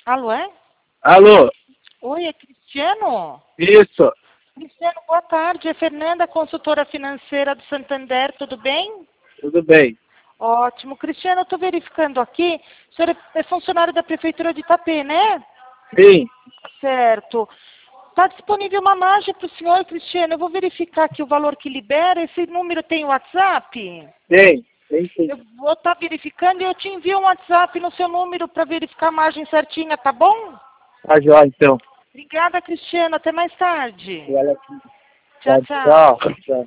Alô, é? Alô, Oi, é Cristiano? isso, Cristiano, boa tarde. É Fernanda, consultora financeira do Santander, tudo bem? tudo bem? Ótimo. Cristiano, eu estou verificando aqui, o senhor é funcionário da Prefeitura de Itapê, né? Sim, Certo. Está disponível uma margem para o senhor, Cristiano. Eu vou verificar aqui o valor que libera. Esse número tem WhatsApp? tem sim. Eu vou estar verificando e eu te envio um WhatsApp no seu número para verificar a margem certinha, tá bom? Tá jóia, então. Obrigada, Cristiano. Até mais tarde. Olha aqui. Tchau, Tchau, tchau. tchau.